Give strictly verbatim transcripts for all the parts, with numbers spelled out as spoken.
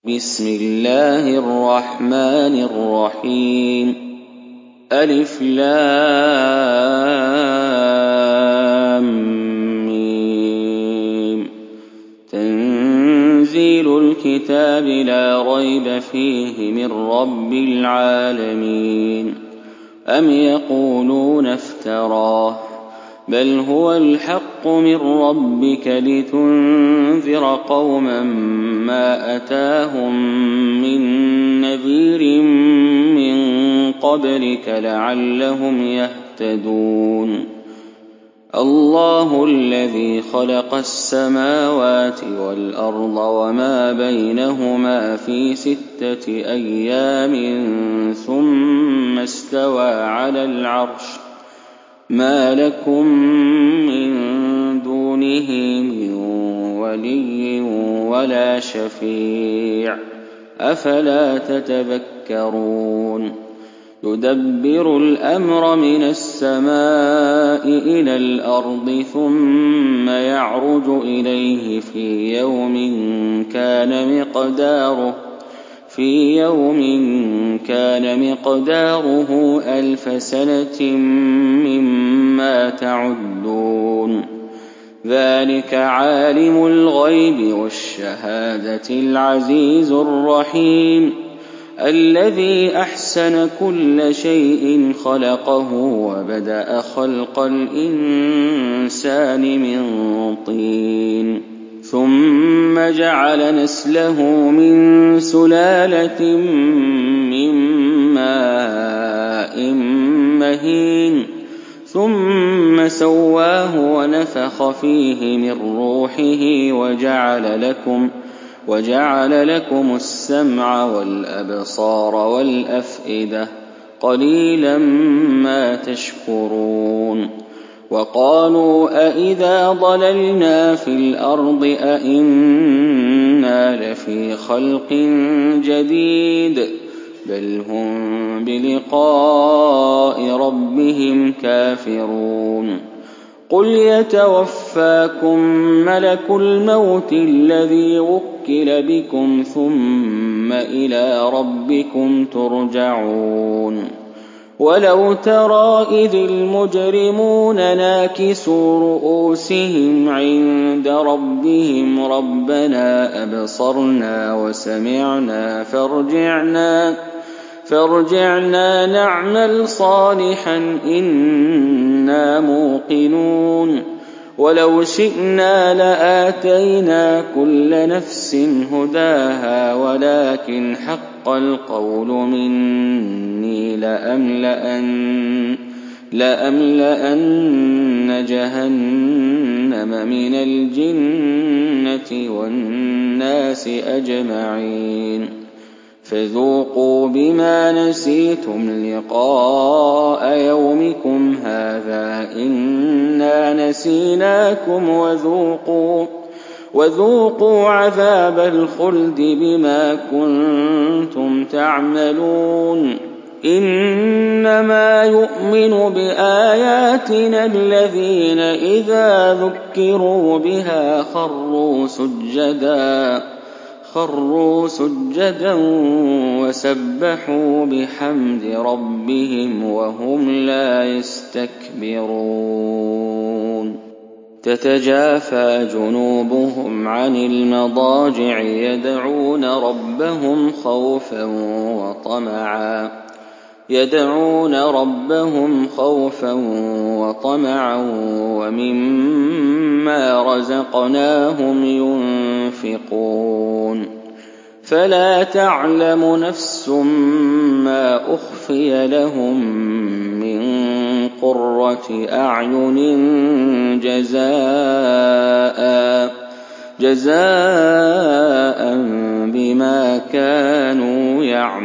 بسم الله الرحمن الرحيم ألف لام ميم تنزيل الكتاب لا ريب فيه من رب العالمين أم يقولون افتراه بل هو الحق من ربك لتنذر قوما ما أتاهم من نذير من قبلك لعلهم يهتدون الله الذي خلق السماوات والأرض وما بينهما في ستة أيام ثم استوى على العرش ما لكم من دونه من ولي ولا شفيع أفلا تتذكرون يدبر الأمر من السماء إلى الأرض ثم يعرج إليه في يوم كان مقداره في يوم كان مقداره ألف سنة مما تعدون ذلك عالم الغيب والشهادة العزيز الرحيم الذي أحسن كل شيء خلقه وبدأ خلق الإنسان من طين ثم جعل نسله من سلالة من ماء مهين ثم سواه ونفخ فيه من روحه وجعل لكم وجعل لكم السمع والأبصار والأفئدة قليلا ما تشكرون وقالوا أإذا ضللنا في الأرض أإنا لفي خلق جديد بل هم بلقاء ربهم كافرون قل يتوفاكم ملك الموت الذي وكل بكم ثم إلى ربكم ترجعون ولو ترى إذ المجرمون ناكسوا رؤوسهم عند ربهم ربنا أبصرنا وسمعنا فارجعنا فارجعنا نعمل صالحا إنا موقنون ولو شئنا لآتينا كل نفس هداها ولكن حق القول مني لأملأن, لأملأن جهنم من الجنة والناس أجمعين فذوقوا بما نسيتم لقاء يومكم هذا إنا نسيناكم وذوقوا, وذوقوا عذاب الخلد بما كنتم تعملون إنما يؤمن بآياتنا الذين إذا ذكروا بها خروا سجدا خروا سجدا وسبحوا بحمد ربهم وهم لا يستكبرون تتجافى جنوبهم عن المضاجع يدعون ربهم خوفا وطمعا يدعون ربهم خوفا وطمعا ومما رزقناهم ينفقون فلا تعلم نفس ما أخفي لهم من قرة أعين جزاء جزاء بما كانوا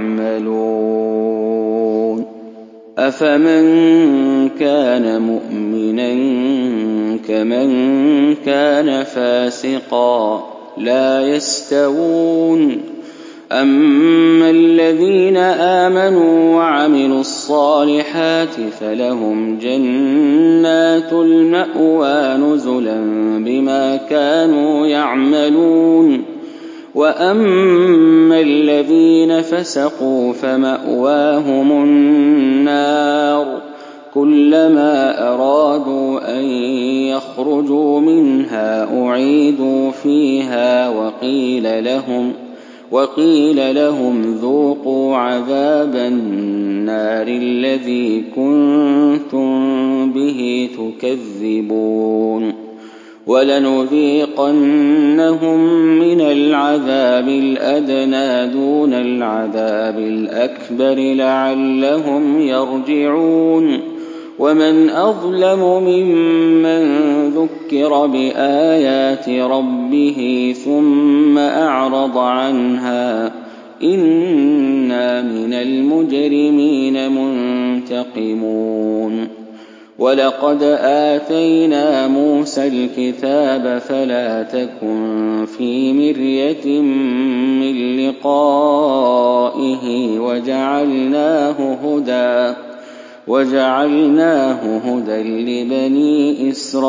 يعملون أفمن كان مؤمنا كمن كان فاسقا لا يستوون أما الذين آمنوا وعملوا الصالحات فلهم جنات المأوى نزلا بما كانوا يعملون وَأَمَّا الَّذِينَ فَسَقُوا فَمَأْوَاهُمُ النَّارُ كُلَّمَا أَرَادُوا أَن يَخْرُجُوا مِنْهَا أُعِيدُوا فِيهَا وَقِيلَ لَهُمْ وَقِيلَ لَهُمْ ذُوقُوا عَذَابَ النَّارِ الَّذِي كُنتُم بِهِ تُكَذِّبُونَ وَلَنُذِيقَنَّهُم مِّنَ الْعَذَابِ الْأَدْنَىٰ دُونَ الْعَذَابِ الْأَكْبَرِ لَعَلَّهُمْ يَرْجِعُونَ وَمَنْ أَظْلَمُ مِمَّن ذُكِّرَ بِآيَاتِ رَبِّهِ ثُمَّ أَعْرَضَ عَنْهَا إِنَّا مِنَ الْمُجْرِمِينَ مُنتَقِمُونَ وَلَقَدْ آتَيْنَا مُوسَى الْكِتَابَ فَلَا تَكُن فِي مِرْيَةٍ مِّن لِّقَائِهِ وَجَعَلْنَاهُ هُدًى وَجَعَلْنَاهُ هُدًى لِّبَنِي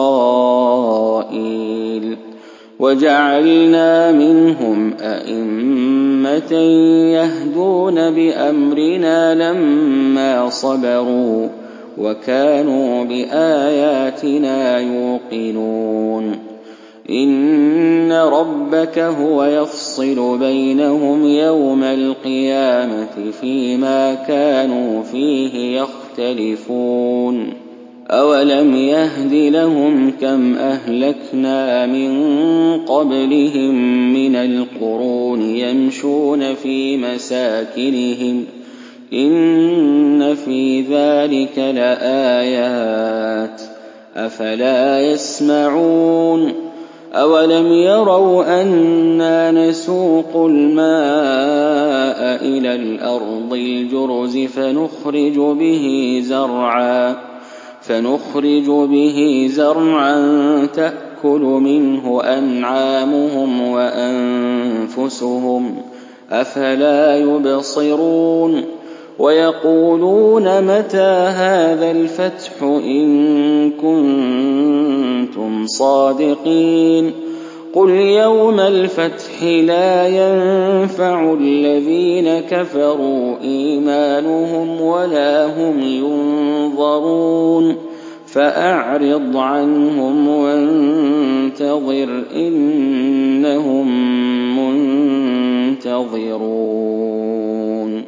إِسْرَائِيلَ وَجَعَلْنَا مِنْهُمْ أَئِمَّةً يَهْدُونَ بِأَمْرِنَا لَمَّا صَبَرُوا وَكَانُوا بِآيَاتِنَا يُوقِنُونَ إِنَّ رَبَّكَ هُوَ يَفْصِلُ بَيْنَهُمْ يَوْمَ الْقِيَامَةِ فِيمَا كَانُوا فِيهِ يَخْتَلِفُونَ أَوَلَمْ يَهْدِ لَهُمْ كَمْ أَهْلَكْنَا مِن قَبْلِهِم مِّنَ الْقُرُونِ يَمْشُونَ فِي مَسَاكِنِهِمْ إِنَّ فِي ذَلِكَ لَآيَاتٍ أَفَلَا يَسْمَعُونَ أَوَلَمْ يَرَوْا أَنَّا نَسُوقُ الْمَاءَ إِلَى الْأَرْضِ الْجُرُزِ فَنُخْرِجُ بِهِ زَرْعًا فَنُخْرِجُ بِهِ زَرْعًا تَأْكُلُ مِنْهُ أَنْعَامُهُمْ وَأَنفُسُهُمْ أَفَلَا يُبْصِرُونَ وَيَقُولُونَ مَتَىٰ هَٰذَا الْفَتْحُ إِن كُنتُمْ صَادِقِينَ قُلْ يَوْمَ الْفَتْحِ لَا يَنفَعُ الَّذِينَ كَفَرُوا إِيمَانُهُمْ وَلَا هُمْ يُنظَرُونَ فَأَعْرِضْ عَنْهُمْ وَانتَظِرْ إِنَّهُم مُّنتَظِرُونَ